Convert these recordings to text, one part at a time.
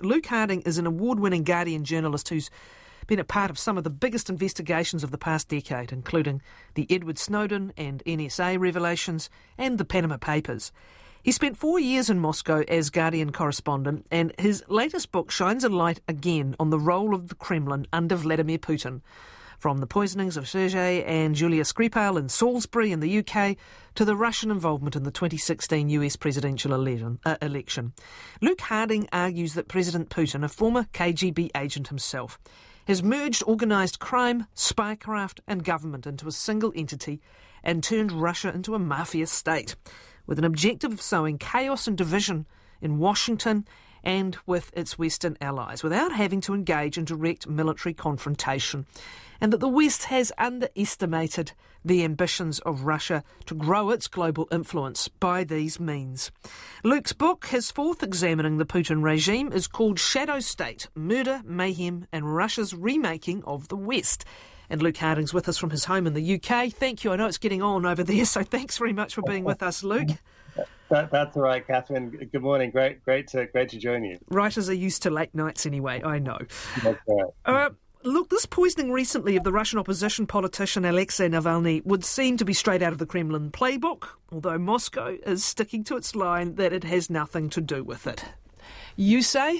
Luke Harding is an award-winning Guardian journalist who's been a part of some of the biggest investigations of the past decade, including the Edward Snowden and NSA revelations and the Panama Papers. He spent 4 years in Moscow as Guardian correspondent, and his latest book shines a light again on the role of the Kremlin under Vladimir Putin. From the poisonings of Sergei and Julia Skripal in Salisbury in the UK to the Russian involvement in the 2016 US presidential election. Luke Harding argues that President Putin, a former KGB agent himself, has merged organised crime, spycraft and government into a single entity and turned Russia into a mafia state, with an objective of sowing chaos and division in Washington and with its Western allies, without having to engage in direct military confrontation, and that the West has underestimated the ambitions of Russia to grow its global influence by these means. Luke's book, his fourth examining the Putin regime, is called Shadow State: Murder, Mayhem and Russia's Remaking of the West. And Luke Harding's with us from his home in the UK. Thank you. I know it's getting on over there, so thanks very much for being with us, Luke. That's all right, Catherine. Good morning. Great to join you. Writers are used to late nights anyway, I know. That's right. Look, this poisoning recently of the Russian opposition politician Alexei Navalny would seem to be straight out of the Kremlin playbook, although Moscow is sticking to its line that it has nothing to do with it. You say?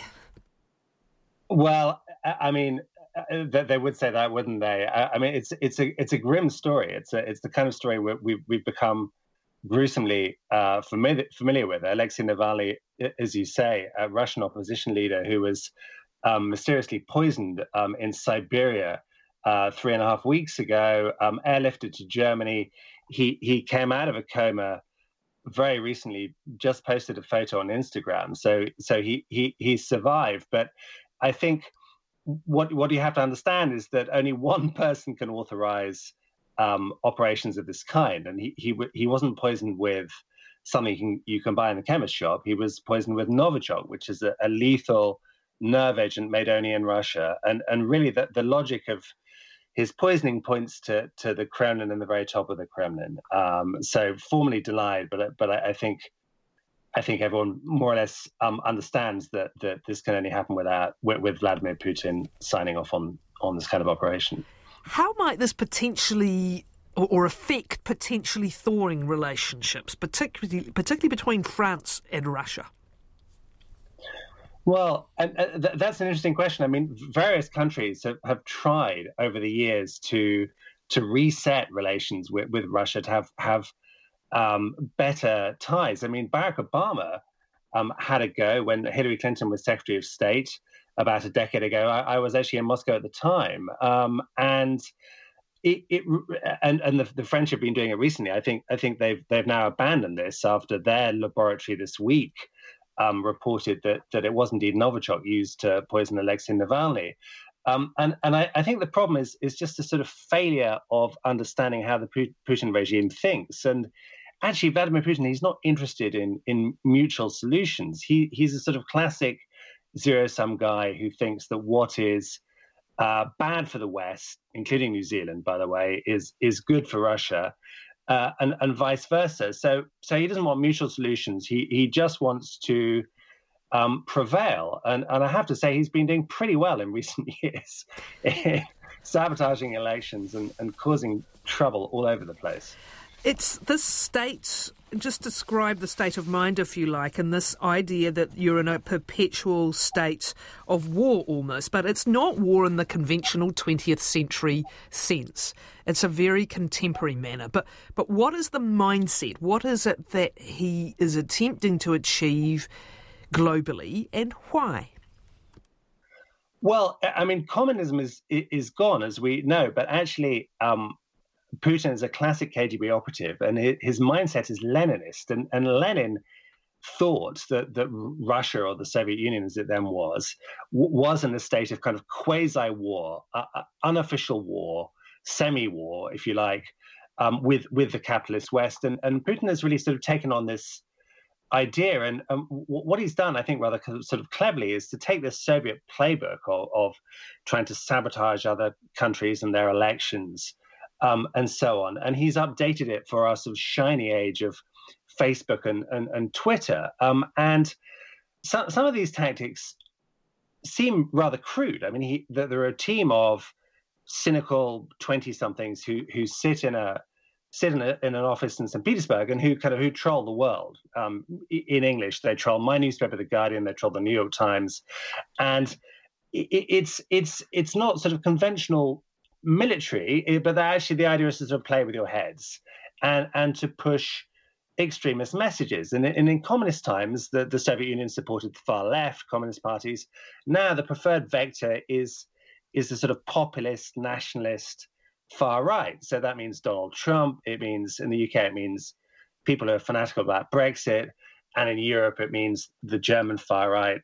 Well, I mean, they would say that, wouldn't they? I mean, it's a grim story. It's the kind of story where we've become gruesomely familiar with. Alexei Navalny, as you say, a Russian opposition leader who was mysteriously poisoned in Siberia 3.5 weeks ago, airlifted to Germany. He came out of a coma very recently, just posted a photo on Instagram. So he survived. But I think what you have to understand is that only one person can authorize operations of this kind, and he wasn't poisoned with something you can buy in the chemist shop. He was poisoned with Novichok, which is a lethal nerve agent made only in Russia, and really the logic of his poisoning points to the Kremlin and the very top of the Kremlin. So formally denied, but I think everyone more or less understands that this can only happen with Vladimir Putin signing off on this kind of operation. How might this potentially or affect potentially thawing relationships, particularly between France and Russia? Well, that's an interesting question. I mean, various countries have tried over the years to reset relations with Russia, to have better ties. I mean, Barack Obama had a go when Hillary Clinton was Secretary of State about a decade ago. I was actually in Moscow at the time, and the French have been doing it recently. I think they've now abandoned this after their laboratory this week reported that it was indeed Novichok used to poison Alexei Navalny. And I think the problem is just a sort of failure of understanding how the Putin regime thinks. And actually, Vladimir Putin, he's not interested in mutual solutions. He's a sort of classic zero-sum guy who thinks that what is bad for the West, including New Zealand, by the way, is good for Russia. And vice versa. So he doesn't want mutual solutions. He just wants to prevail. And I have to say, he's been doing pretty well in recent years, sabotaging elections and causing trouble all over the place. It's this state, just describe the state of mind, if you like, and this idea that you're in a perpetual state of war almost, but it's not war in the conventional 20th century sense. It's a very contemporary manner. But what is the mindset? What is it that he is attempting to achieve globally, and why? Well, I mean, communism is gone, as we know, but actually Putin is a classic KGB operative, and his mindset is Leninist. And Lenin thought that Russia, or the Soviet Union as it then was in a state of kind of quasi-war, unofficial war, semi-war, if you like, with the capitalist West. And Putin has really sort of taken on this idea. And what he's done, I think, rather sort of cleverly, is to take this Soviet playbook of trying to sabotage other countries and their elections, and so on. And he's updated it for our sort of shiny age of Facebook and Twitter. And some of these tactics seem rather crude. I mean, there are a team of cynical 20-somethings who sit in an office in St. Petersburg and who troll the world. In English, they troll my newspaper, The Guardian. They troll the New York Times, and it's not sort of conventional military, but actually the idea is to sort of play with your heads and to push extremist messages. And in communist times, the Soviet Union supported the far left, communist parties. Now the preferred vector is the sort of populist, nationalist far right. So that means Donald Trump. It means, in the UK, it means people who are fanatical about Brexit. And in Europe, it means the German far right,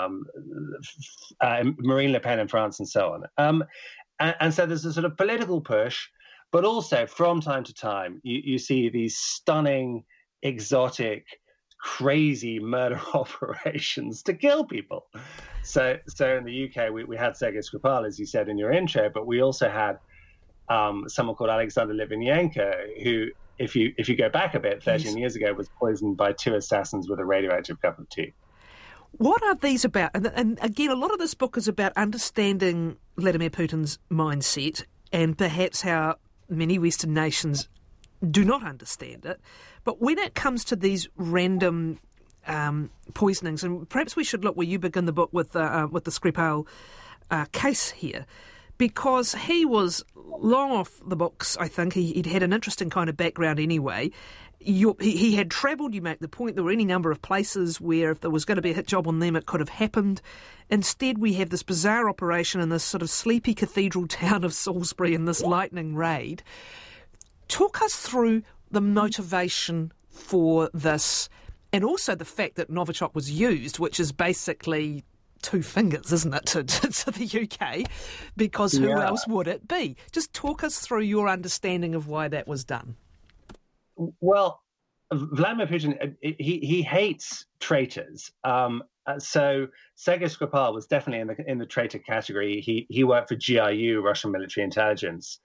Marine Le Pen in France, and so on. And so there's a sort of political push, but also from time to time, you see these stunning, exotic, crazy murder operations to kill people. So in the UK, we had Sergei Skripal, as you said in your intro, but we also had someone called Alexander Litvinenko, who, if you go back a bit, 13 years ago, was poisoned by 2 assassins with a radioactive cup of tea. What are these about? And again, a lot of this book is about understanding Vladimir Putin's mindset and perhaps how many Western nations do not understand it. But when it comes to these random poisonings, and perhaps we should look where you begin the book with the Skripal case here, because he was long off the books, I think. He'd had an interesting kind of background anyway. He had travelled, you make the point, there were any number of places where if there was going to be a hit job on them, it could have happened. Instead, we have this bizarre operation in this sort of sleepy cathedral town of Salisbury in this lightning raid. Talk us through the motivation for this, and also the fact that Novichok was used, which is basically 2 fingers, isn't it, to the UK, because who else would it be? Just talk us through your understanding of why that was done. Well, Vladimir Putin, he hates traitors. So Sergei Skripal was definitely in the traitor category. He worked for GRU, Russian military intelligence.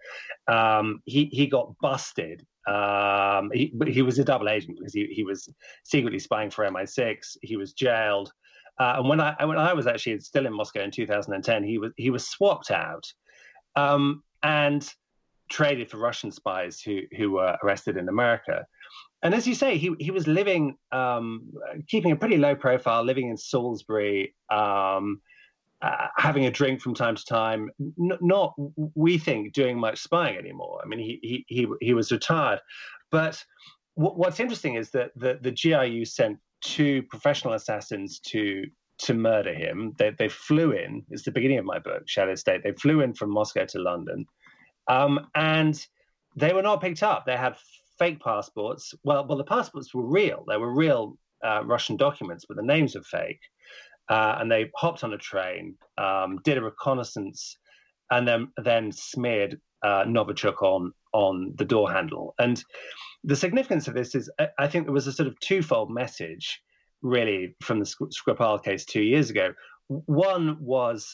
He got busted. He was a double agent because he was secretly spying for MI6. He was jailed. And when I was actually still in Moscow in 2010, he was swapped out and traded for Russian spies who were arrested in America. And as you say, he was living, keeping a pretty low profile, living in Salisbury, having a drink from time to time, not we think doing much spying anymore. I mean, he was retired. But what's interesting is that the GRU sent 2 professional assassins to murder him. They flew in. It's the beginning of my book, Shadow State. They flew in from Moscow to London. And they were not picked up. They had fake passports. Well, the passports were real. They were real Russian documents, but the names were fake. And they hopped on a train, did a reconnaissance, and then smeared Novichok on the door handle. And the significance of this is, I think there was a sort of twofold message, really, from the Skripal case 2 years ago. One was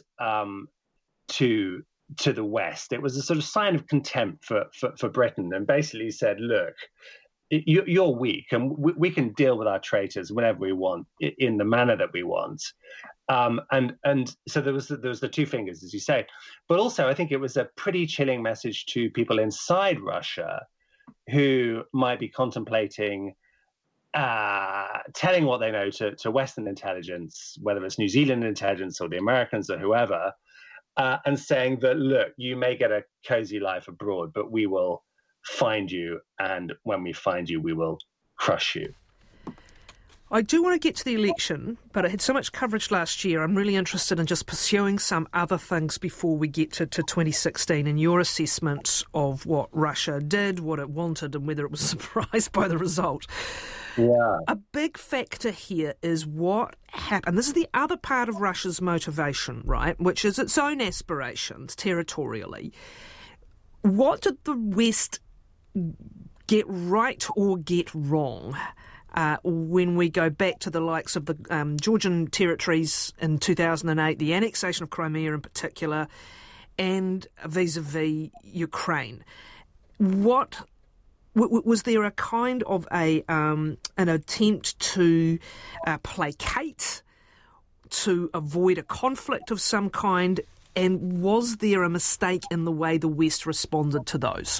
to the West. It was a sort of sign of contempt for Britain, and basically said, look, you're weak, and we can deal with our traitors whenever we want, in the manner that we want. And so there was the 2 fingers, as you say. But also, I think it was a pretty chilling message to people inside Russia who might be contemplating telling what they know to Western intelligence, whether it's New Zealand intelligence or the Americans or whoever, and saying that, look, you may get a cozy life abroad, but we will find you, and when we find you, we will crush you. I do want to get to the election, but it had so much coverage last year. I'm really interested in just pursuing some other things before we get to 2016 and your assessment of what Russia did, what it wanted, and whether it was surprised by the result. Yeah. A big factor here is what happened. This is the other part of Russia's motivation, right, which is its own aspirations territorially. What did the West get right or get wrong when we go back to the likes of the Georgian territories in 2008, the annexation of Crimea in particular, and vis-a-vis Ukraine? What was there a kind of an attempt to placate, to avoid a conflict of some kind? And was there a mistake in the way the West responded to those?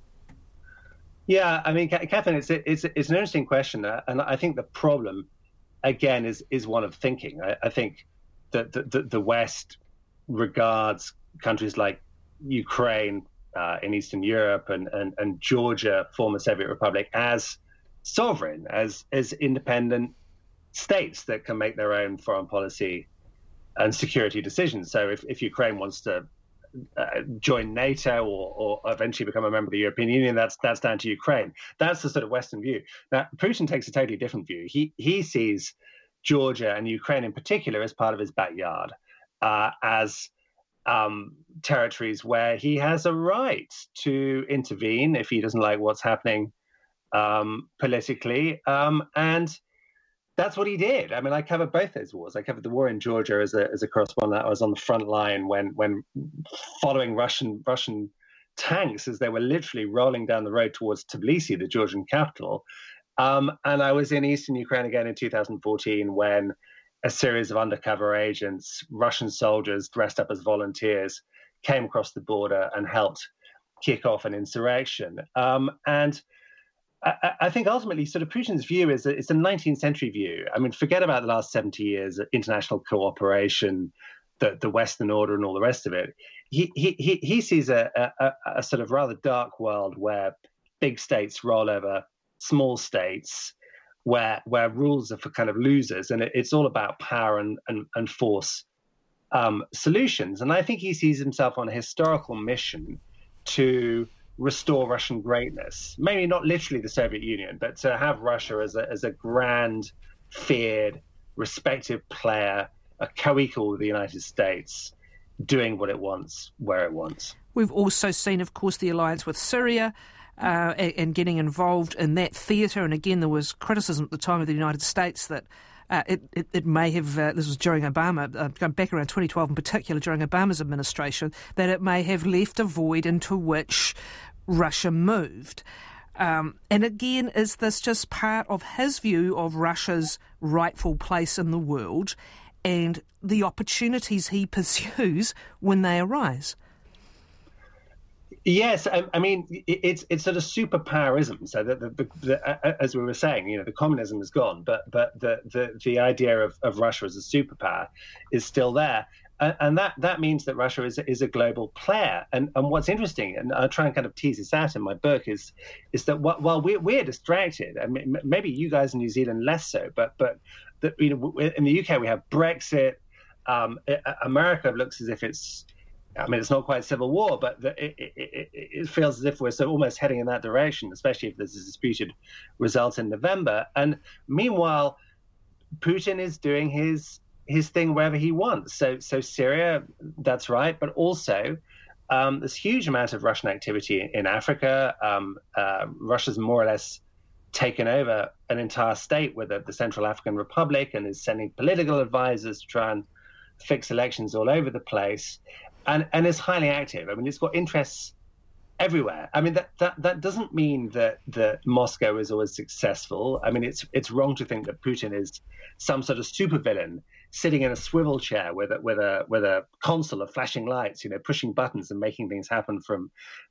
Yeah, I mean, Catherine, it's an interesting question, and I think the problem, again, is one of thinking. I think that the West regards countries like Ukraine in Eastern Europe and Georgia, former Soviet Republic, as sovereign, as independent states that can make their own foreign policy and security decisions. So if Ukraine wants to join NATO or eventually become a member of the European Union, that's down to Ukraine. That's the sort of Western view. Now, Putin takes a totally different view. He sees Georgia and Ukraine in particular as part of his backyard, as territories where he has a right to intervene if he doesn't like what's happening politically. And that's what he did. I mean, I covered both those wars. I covered the war in Georgia as a correspondent. I was on the front line when following Russian tanks as they were literally rolling down the road towards Tbilisi, the Georgian capital. And I was in eastern Ukraine again in 2014 when a series of undercover agents, Russian soldiers dressed up as volunteers, came across the border and helped kick off an insurrection. And I think ultimately sort of Putin's view is that it's a 19th century view. I mean, forget about the last 70 years of international cooperation, the Western order and all the rest of it. He sees a sort of rather dark world where big states roll over small states, where rules are for kind of losers, and it's all about power and force solutions. And I think he sees himself on a historical mission to restore Russian greatness. Maybe not literally the Soviet Union, but to have Russia as a grand, feared, respected player, a co-equal with the United States, doing what it wants, where it wants. We've also seen, of course, the alliance with Syria and getting involved in that theatre. And again, there was criticism at the time of the United States that it may have, this was during Obama, going back around 2012 in particular, during Obama's administration, that it may have left a void into which Russia moved. And again, is this just part of his view of Russia's rightful place in the world and the opportunities he pursues when they arise? Yes, I mean it's sort of superpowerism. So that as we were saying, the communism is gone, but the idea of Russia as a superpower is still there, and that means that Russia is a global player. And what's interesting, and I'll try and kind of tease this out in my book, is that while we're distracted, I mean, maybe you guys in New Zealand less so, but in the UK we have Brexit. America looks as if it's not quite civil war, but it feels as if we're so almost heading in that direction, especially if there's a disputed result in November. And meanwhile, Putin is doing his thing wherever he wants. So Syria, that's right, but also there's huge amount of Russian activity in Africa. Russia's more or less taken over an entire state with the Central African Republic and is sending political advisors to try and fix elections all over the place. And is highly active. I mean, it's got interests everywhere. I mean, that doesn't mean that Moscow is always successful. I mean, it's wrong to think that Putin is some sort of supervillain sitting in a swivel chair with a console of flashing lights, pushing buttons and making things happen from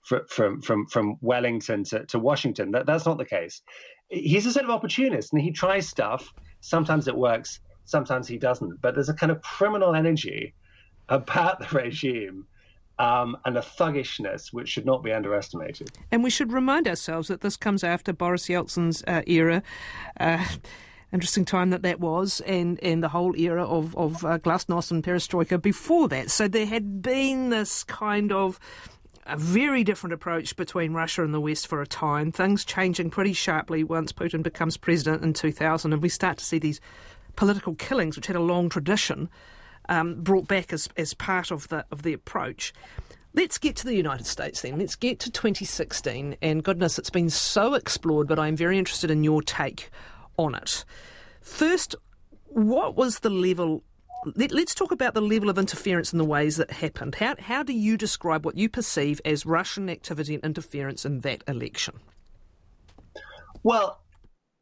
Wellington to Washington. That's not the case. He's a sort of opportunist, and he tries stuff. Sometimes it works, sometimes he doesn't. But there's a kind of criminal energy about the regime and a thuggishness which should not be underestimated. And we should remind ourselves that this comes after Boris Yeltsin's era. Interesting time that was, and the whole era of glasnost and perestroika before that. So there had been this kind of a very different approach between Russia and the West for a time, things changing pretty sharply once Putin becomes president in 2000, and we start to see these political killings, which had a long tradition, brought back as part of the approach. Let's get to the United States then. Let's get to 2016. And goodness, it's been so explored, but I'm very interested in your take on it. First, what was the level? Let's talk about the level of interference in the ways that happened. How do you describe what you perceive as Russian activity and interference in that election? Well,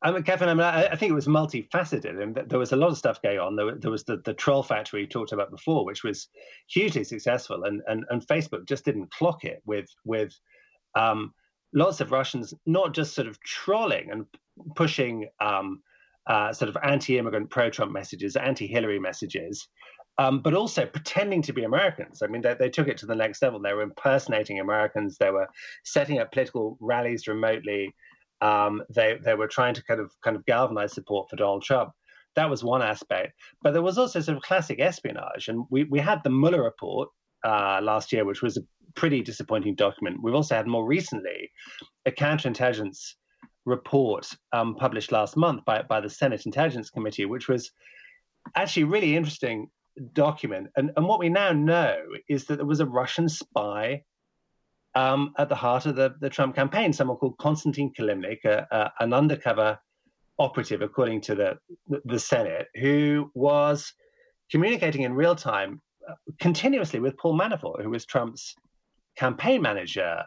Catherine, I think it was multifaceted, and there was a lot of stuff going on. There was the troll factory you talked about before, which was hugely successful, and Facebook just didn't clock it with lots of Russians not just sort of trolling and pushing sort of anti-immigrant, pro-Trump messages, anti-Hillary messages, but also pretending to be Americans. I mean, they took it to the next level. They were impersonating Americans. They were setting up political rallies remotely. They were trying to kind of galvanize support for Donald Trump. That was one aspect. But there was also sort of classic espionage. And we had the Mueller report last year, which was a pretty disappointing document. We've also had more recently a counterintelligence report published last month by the Senate Intelligence Committee, which was actually a really interesting document. And what we now know is that there was a Russian spy at the heart of the Trump campaign, someone called Konstantin Kilimnik, an undercover operative, according to the Senate, who was communicating in real time continuously with Paul Manafort, who was Trump's campaign manager.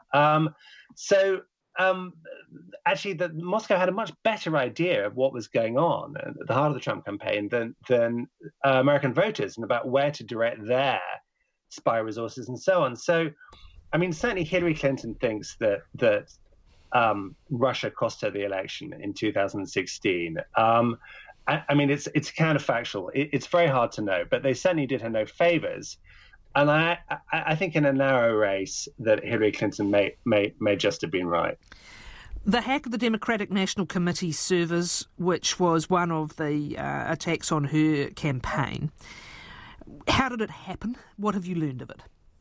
Actually, Moscow had a much better idea of what was going on at the heart of the Trump campaign than American voters, and about where to direct their spy resources and so on. So, I mean, certainly Hillary Clinton thinks that Russia cost her the election in 2016. I mean, it's counterfactual. It's very hard to know, but they certainly did her no favors. And I think in a narrow race that Hillary Clinton may just have been right. The hack of the Democratic National Committee servers, which was one of the attacks on her campaign, how did it happen? What have you learned of it?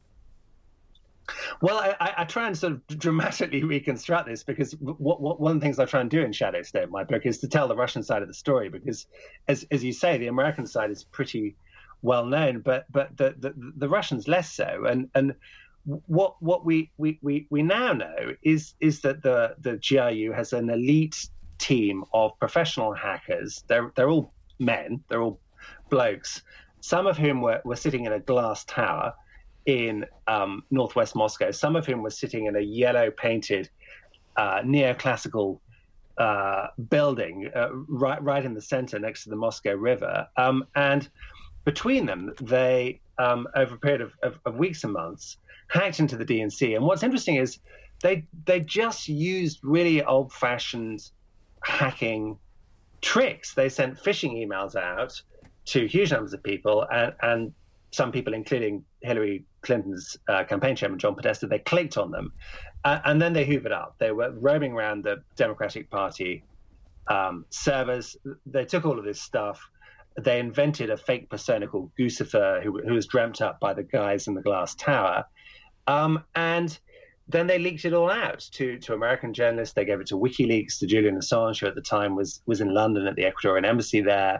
Well, I try and sort of dramatically reconstruct this, because one of the things I try and do in Shadow State, my book, is to tell the Russian side of the story, because, as you say, the American side is pretty well known, but the Russians less so. And what we now know is that the GRU has an elite team of professional hackers. They're all men, they're all blokes, some of whom were sitting in a glass tower in northwest Moscow, some of whom were sitting in a yellow-painted neoclassical building right in the center next to the Moscow River. And between them, they, over a period of weeks and months, hacked into the DNC. And what's interesting is they just used really old-fashioned hacking tricks. They sent phishing emails out to huge numbers of people, and some people, including Hillary Clinton's campaign chairman, John Podesta, they clicked on them, and then they hoovered up. They were roaming around the Democratic Party servers. They took all of this stuff. They invented a fake persona called Guccifer, who was dreamt up by the guys in the glass tower. And then they leaked it all out to American journalists. They gave it to WikiLeaks, to Julian Assange, who at the time was in London at the Ecuadorian embassy there.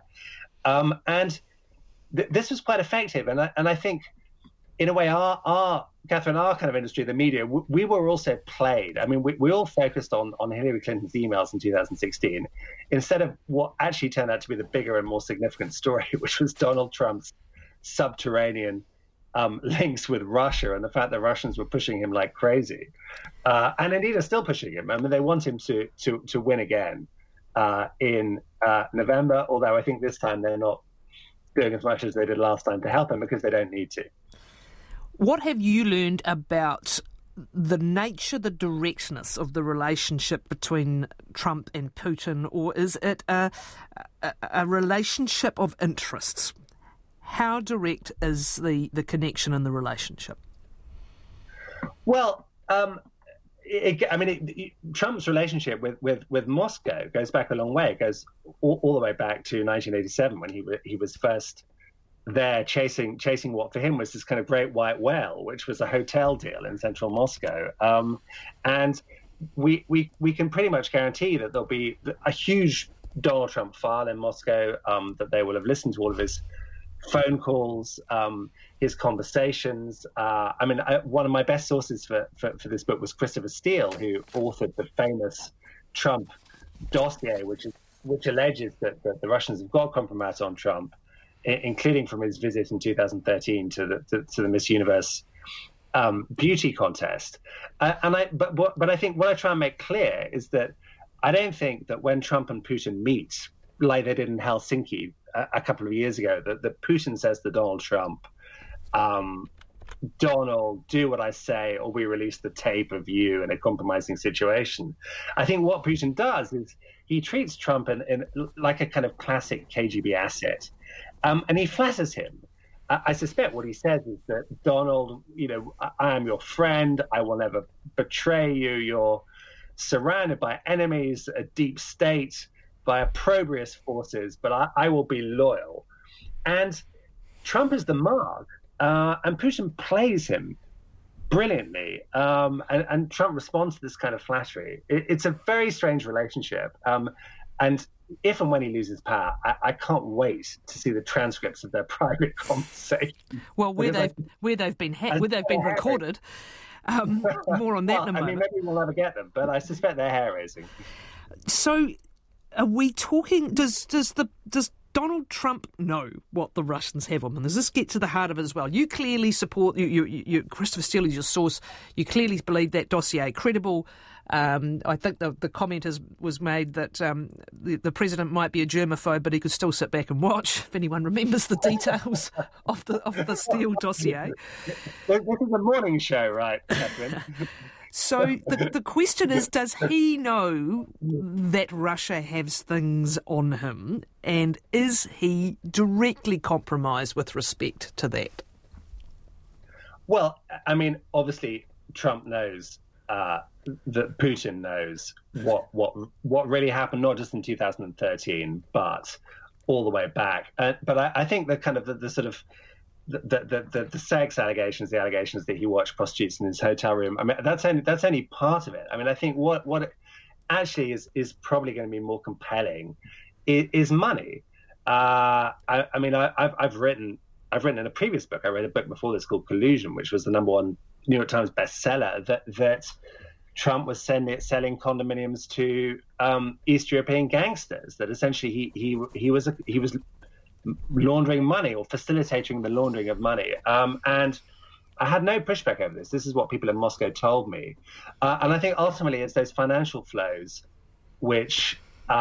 This was quite effective. And I think, in a way, our Catherine, our kind of industry, the media, we were also played. I mean, we all focused on Hillary Clinton's emails in 2016, instead of what actually turned out to be the bigger and more significant story, which was Donald Trump's subterranean links with Russia, and the fact that Russians were pushing him like crazy, and indeed are still pushing him. I mean, they want him to win again in November, although I think this time they're not doing as much as they did last time to help him, because they don't need to. What have you learned about the nature, the directness of the relationship between Trump and Putin, or is it a relationship of interests? How direct is the connection in the relationship? Well, Trump's relationship with Moscow goes back a long way. It goes all the way back to 1987, when he was first there chasing what for him was this kind of great white whale, which was a hotel deal in central Moscow. And we can pretty much guarantee that there'll be a huge Donald Trump file in Moscow, that they will have listened to all of his phone calls, his conversations. One of my best sources for this book was Christopher Steele, who authored the famous Trump dossier, which alleges that the Russians have got compromise on Trump, including from his visit in 2013 to the Miss Universe beauty contest. But I think what I try and make clear is that I don't think that when Trump and Putin meet, like they did in Helsinki a couple of years ago, that Putin says to Donald Trump, Donald, do what I say, or we release the tape of you in a compromising situation. I think what Putin does is he treats Trump in like a kind of classic KGB asset, and he flatters him. I suspect what he says is that, Donald, I am your friend. I will never betray you. You're surrounded by enemies, a deep state, by opprobrious forces, but I will be loyal. And Trump is the mark. And Putin plays him brilliantly, and Trump responds to this kind of flattery. It's a very strange relationship, and if and when he loses power, I can't wait to see the transcripts of their private conversation. Well, where they've been recorded. More on that in a moment. I mean, maybe we'll never get them, but I suspect they're hair-raising. So, are we talking? Does Donald Trump know what the Russians have on them? Does this get to the heart of it as well? You clearly support you Christopher Steele is your source. You clearly believe that dossier credible. I think the comment was made that the president might be a germaphobe, but he could still sit back and watch. If anyone remembers the details of the Steele dossier, this is a morning show, right, Catherine? So the question is, does he know that Russia has things on him, and is he directly compromised with respect to that? Well, I mean, obviously, Trump knows that Putin knows what really happened, not just in 2013, but all the way back. But I think the kind of the sort of the sex allegations, the allegations that he watched prostitutes in his hotel room, I mean, that's only part of it. I mean, I think what actually is probably going to be more compelling is money. I mean, I've written in a previous book. I read a book before this called Collusion, which was the #1 New York Times bestseller. That Trump was selling condominiums to East European gangsters. That essentially he was laundering money or facilitating the laundering of money. And I had no pushback over this. This is what people in Moscow told me. And I think ultimately it's those financial flows which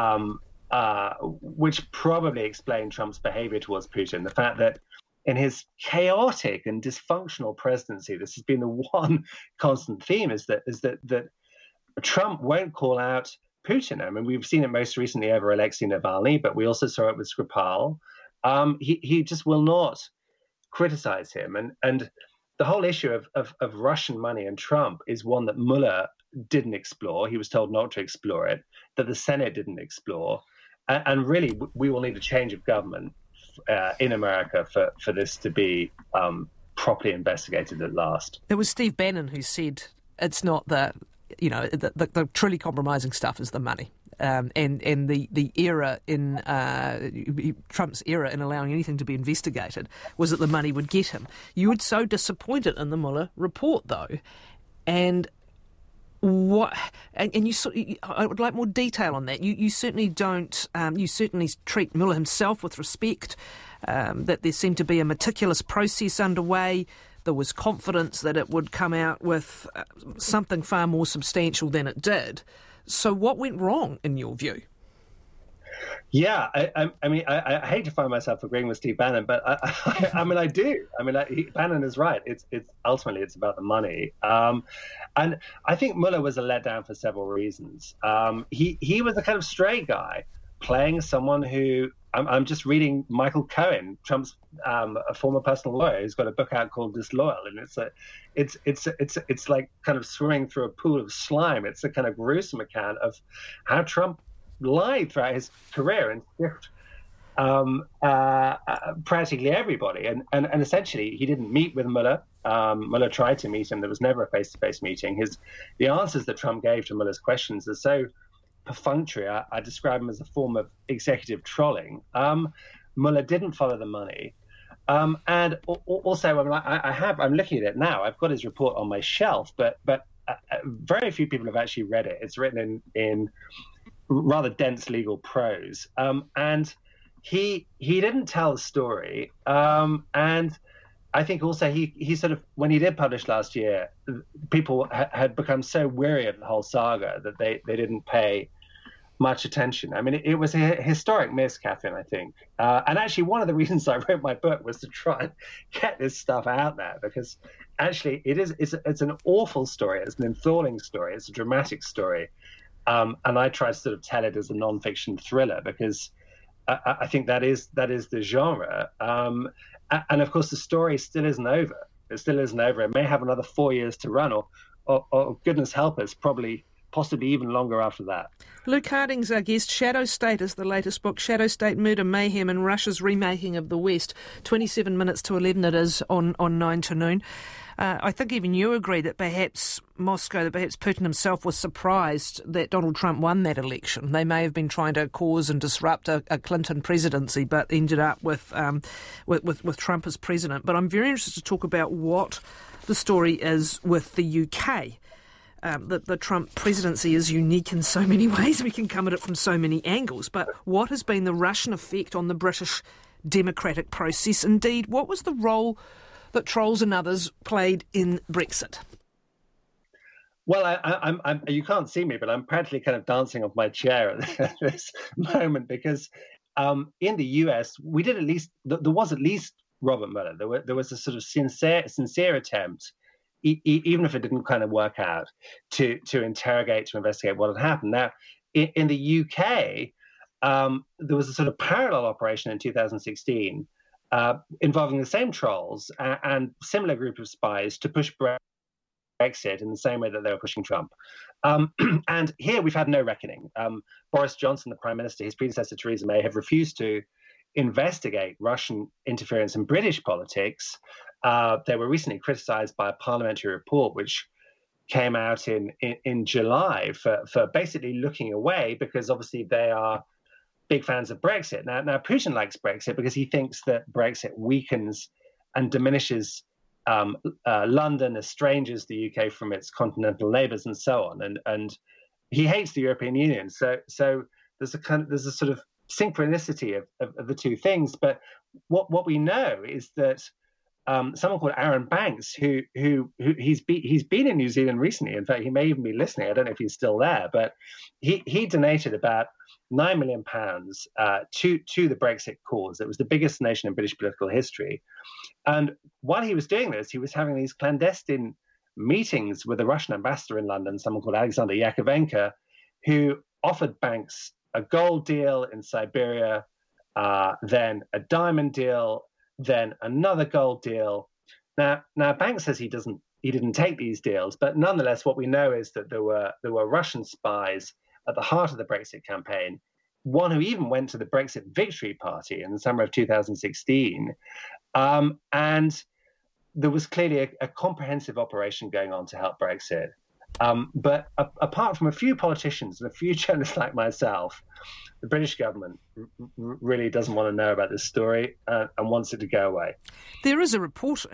probably explain Trump's behavior towards Putin. The fact that in his chaotic and dysfunctional presidency, this has been the one constant theme, is that Trump won't call out Putin. I mean, we've seen it most recently over Alexei Navalny, but we also saw it with Skripal. He just will not criticize him. And the whole issue of Russian money and Trump is one that Mueller didn't explore. He was told not to explore it, that the Senate didn't explore. And really, we will need a change of government in America for this to be properly investigated at last. It was Steve Bannon who said it's not the truly compromising stuff is the money. And the error in Trump's error in allowing anything to be investigated was that the money would get him. You were so disappointed in the Mueller report, though, and I would like more detail on that. You certainly don't. You certainly treat Mueller himself with respect. That there seemed to be a meticulous process underway. There was confidence that it would come out with something far more substantial than it did. So what went wrong in your view? Yeah, I mean, I hate to find myself agreeing with Steve Bannon, but I mean, I do. I mean, Bannon is right. It's ultimately it's about the money, and I think Mueller was a letdown for several reasons. He was a kind of stray guy playing someone who I'm just reading Michael Cohen, Trump's a former personal lawyer, who's got a book out called Disloyal, and it's like kind of swimming through a pool of slime. It's a kind of gruesome account of how Trump lied throughout his career and stiffed practically everybody. And essentially, he didn't meet with Mueller. Mueller tried to meet him. There was never a face-to-face meeting. The answers that Trump gave to Mueller's questions are so perfunctory. I describe them as a form of executive trolling. Mueller didn't follow the money. And also, I mean, I'm looking at it now. I've got his report on my shelf, but very few people have actually read it. It's written in rather dense legal prose, and he didn't tell the story. And I think also he sort of, when he did publish last year, people had become so weary of the whole saga that they didn't pay much attention. I mean, it was a historic miss, Catherine, I think. And actually, one of the reasons I wrote my book was to try and get this stuff out there, because actually it's an awful story. It's an enthralling story. It's a dramatic story. And I try to sort of tell it as a non-fiction thriller, because I think that is the genre. And of course, the story still isn't over. It still isn't over. It may have another 4 years to run, or goodness help us, possibly even longer after that. Luke Harding's our guest. Shadow State is the latest book. Shadow State, Murder, Mayhem and Russia's Remaking of the West. 27 minutes to 11 it is on 9 to noon. I think even you agree that perhaps Putin himself was surprised that Donald Trump won that election. They may have been trying to cause and disrupt a Clinton presidency, but ended up with Trump as president. But I'm very interested to talk about what the story is with the UK. The Trump presidency is unique in so many ways. We can come at it from so many angles. But what has been the Russian effect on the British democratic process? Indeed, what was the role that trolls and others played in Brexit? Well, I'm you can't see me, but I'm practically kind of dancing off my chair at this moment, because in the US, there was at least Robert Mueller. There was a sort of sincere attempt, even if it didn't kind of work out, to interrogate, to investigate what had happened. Now, in the UK, there was a sort of parallel operation in 2016 involving the same trolls and similar group of spies to push Brexit in the same way that they were pushing Trump. And here we've had no reckoning. Boris Johnson, the Prime Minister, his predecessor Theresa May, have refused to investigate Russian interference in British politics. They were recently criticised by a parliamentary report which came out in July for basically looking away, because obviously they are big fans of Brexit. Now Putin likes Brexit because he thinks that Brexit weakens and diminishes London, estranges the UK from its continental neighbours, and so on. And he hates the European Union. So there's a sort of synchronicity of the two things. But what we know is that someone called Aaron Banks, who he's been in New Zealand recently. In fact, he may even be listening. I don't know if he's still there, but he donated about £9 million to the Brexit cause. It was the biggest donation in British political history. And while he was doing this, he was having these clandestine meetings with the Russian ambassador in London, someone called Alexander Yakovenko, who offered Banks a gold deal in Siberia, then a diamond deal, then another gold deal. Now Banks says he didn't take these deals, but nonetheless, what we know is that there were Russian spies at the heart of the Brexit campaign, one who even went to the Brexit Victory Party in the summer of 2016. And there was clearly a comprehensive operation going on to help Brexit. But apart from a few politicians and a few journalists like myself, the British government really doesn't want to know about this story and wants it to go away. There is a report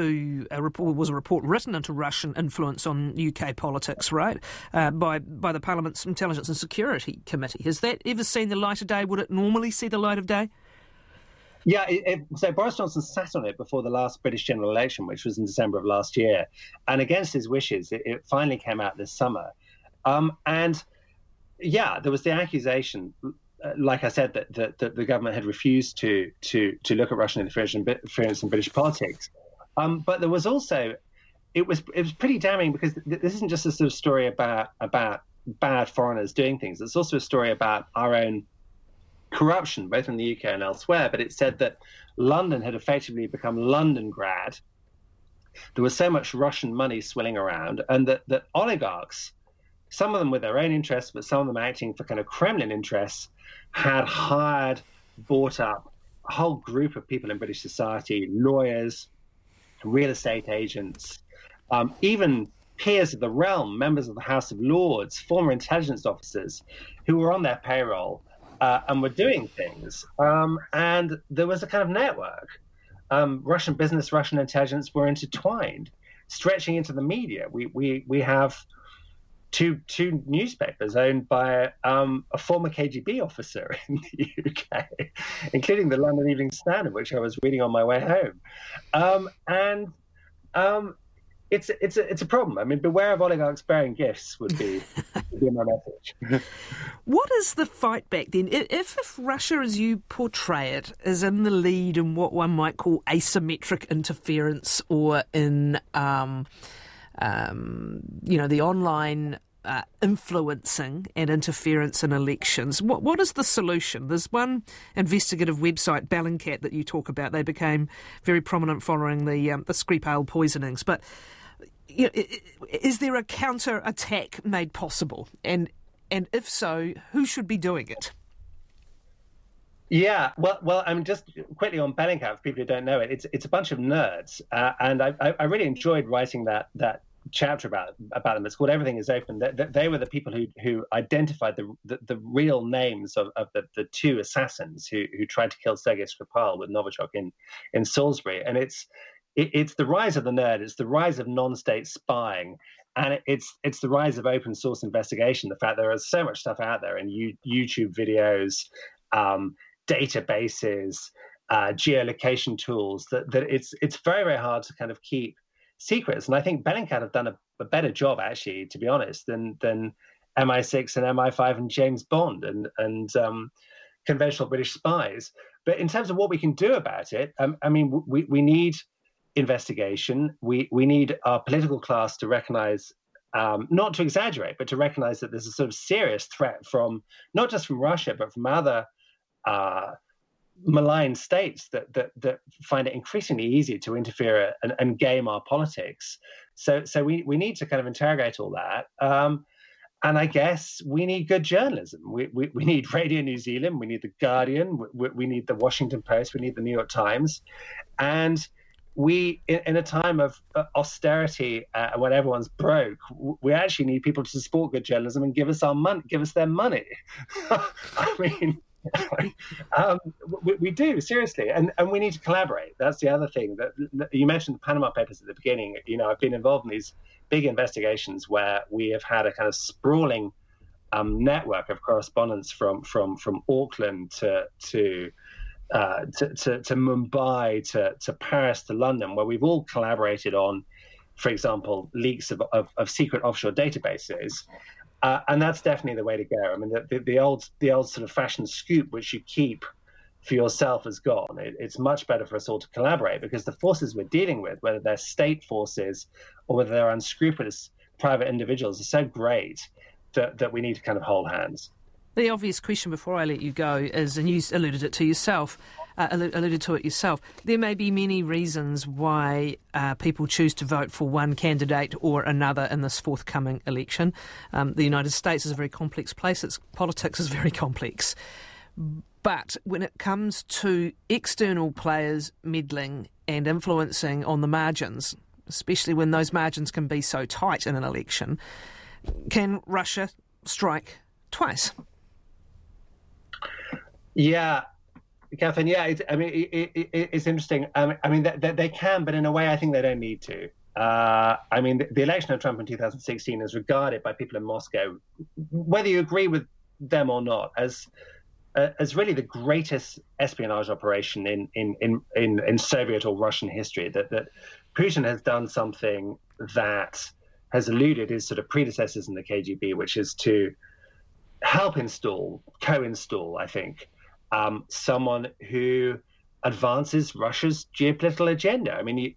written into Russian influence on UK politics, right, by the Parliament's Intelligence and Security Committee. Has that ever seen the light of day? Would it normally see the light of day? Yeah, so Boris Johnson sat on it before the last British general election, which was in December of last year. And against his wishes, it finally came out this summer. And yeah, there was the accusation, like I said, that the government had refused to look at Russian interference in British politics. But there was also, it was pretty damning, because this isn't just a sort of story about bad foreigners doing things. It's also a story about our own corruption, both in the UK and elsewhere. But it said that London had effectively become Londongrad. There was so much Russian money swilling around, and that oligarchs, some of them with their own interests, but some of them acting for kind of Kremlin interests, had hired, bought up a whole group of people in British society, lawyers, real estate agents, even peers of the realm, members of the House of Lords, former intelligence officers who were on their payroll and were doing things. And there was a kind of network. Russian business, Russian intelligence were intertwined, stretching into the media. We have two newspapers owned by a former KGB officer in the UK, including the London Evening Standard, which I was reading on my way home. it's a problem. I mean, beware of oligarchs bearing gifts would be my message. What is the fight back then? If Russia, as you portray it, is in the lead in what one might call asymmetric interference, or in the online influencing and interference in elections, what is the solution? There's one investigative website, Bellingcat, that you talk about. They became very prominent following the Skripal poisonings. But is there a counter-attack made possible? And if so, who should be doing it? Yeah, well, I mean, just quickly on Bellingcat, for people who don't know it, it's a bunch of nerds, and I really enjoyed writing that chapter about them. It's called Everything is Open. They were the people who identified the real names of the two assassins who tried to kill Sergei Skripal with Novichok in Salisbury. And it's the rise of the nerd. It's the rise of non-state spying, and it's the rise of open source investigation. The fact there is so much stuff out there in YouTube videos, databases, geolocation tools that it's very, very hard to kind of keep secrets. And I think Bellingcat have done a better job, actually, to be honest, than MI6 and MI5 and James Bond and conventional British spies. But in terms of what we can do about it, I mean, we need investigation. We need our political class to recognize, not to exaggerate, but to recognize that there's a sort of serious threat from not just from Russia, but from other malign states that find it increasingly easy to interfere and game our politics. So we need to kind of interrogate all that. And I guess we need good journalism. We need Radio New Zealand. We need The Guardian. We need The Washington Post. We need The New York Times. And we, in a time of austerity, when everyone's broke, we actually need people to support good journalism and give us their money. I mean, we do, seriously, and we need to collaborate. That's the other thing. That you mentioned the Panama Papers at the beginning. I've been involved in these big investigations where we have had a kind of sprawling network of correspondence from Auckland to Mumbai to Paris to London, where we've all collaborated on, for example, leaks of secret offshore databases. And that's definitely the way to go. I mean, the old sort of fashioned scoop which you keep for yourself is gone. It's much better for us all to collaborate, because the forces we're dealing with, whether they're state forces or whether they're unscrupulous private individuals, are so great that we need to kind of hold hands. The obvious question before I let you go is, and you alluded to it yourself, there may be many reasons why people choose to vote for one candidate or another in this forthcoming election. The United States is a very complex place. Its politics is very complex. But when it comes to external players meddling and influencing on the margins, especially when those margins can be so tight in an election, can Russia strike twice? Yeah, Catherine, it's interesting. I mean, they can, but in a way, I think they don't need to. I mean, the election of Trump in 2016 is regarded by people in Moscow, whether you agree with them or not, as really the greatest espionage operation in Soviet or Russian history. That Putin has done something that has eluded his sort of predecessors in the KGB, which is to help co-install, I think, someone who advances Russia's geopolitical agenda. I mean,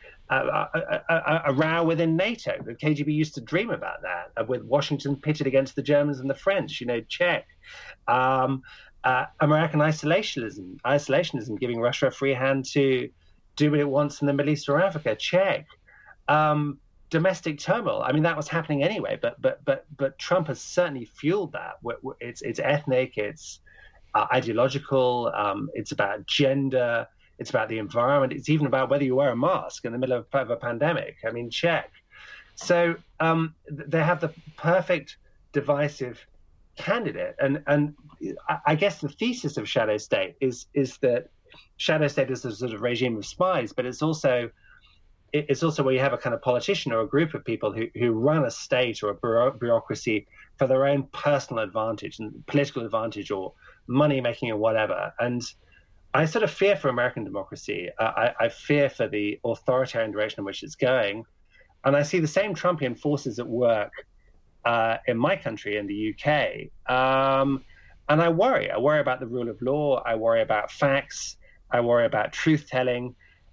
a row within NATO. The KGB used to dream about that, with Washington pitted against the Germans and the French. Check. American isolationism, giving Russia a free hand to do what it wants in the Middle East or Africa. Check. Domestic turmoil. I mean, that was happening anyway, but Trump has certainly fueled that. It's ethnic, it's ideological, it's about gender, it's about the environment, it's even about whether you wear a mask in the middle of a pandemic. I mean, check. So they have the perfect divisive candidate, and I guess the thesis of Shadow State is that Shadow State is a sort of regime of spies, but it's also where you have a kind of politician or a group of people who run a state or a bureaucracy for their own personal advantage and political advantage or money making or whatever. And I sort of fear for American democracy. I fear for the authoritarian direction in which it's going. And I see the same Trumpian forces at work in my country, in the UK. And I worry. I worry about the rule of law. I worry about facts. I worry about truth-telling.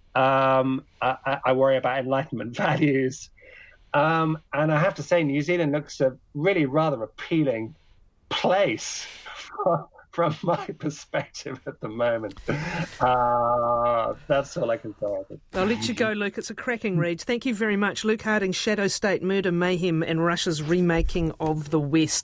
I worry about Enlightenment values. And I have to say, New Zealand looks a really rather appealing place from my perspective at the moment. That's all I can say. I'll let you go, Luke. It's a cracking read. Thank you very much. Luke Harding, Shadow State, Murder, Mayhem and Russia's Remaking of the West.